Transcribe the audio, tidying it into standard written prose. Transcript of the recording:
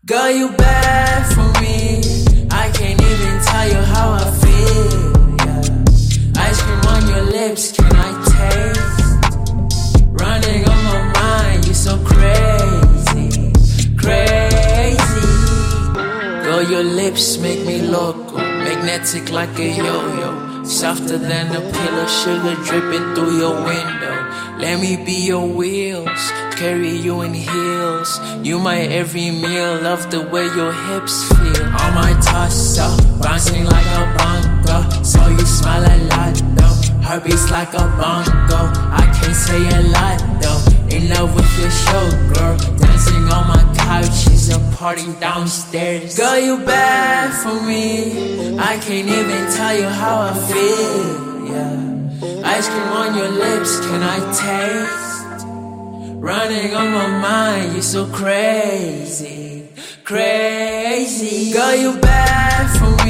Girl, you bad for me. I can't even tell you how I feel. Yeah. Ice cream on your lips, can I taste? Running on my mind, you so crazy, crazy. Girl, your lips make me loco, magnetic like a yo-yo, softer than a pillow, sugar dripping through your window. Let me be your wheels, carry you in heels. You my every meal, love the way your hips feel. On my torso, bouncing like a bongo. So you smile a lot though, heartbeats like a bongo. I can't say a lot though, in love with your show, girl. Dancing on my couch is a party downstairs. Girl, you bad for me. I can't even tell you how I feel, yeah. Ice cream on your lips, can I taste? Running on my mind, you so crazy, crazy. Girl, you bad for me.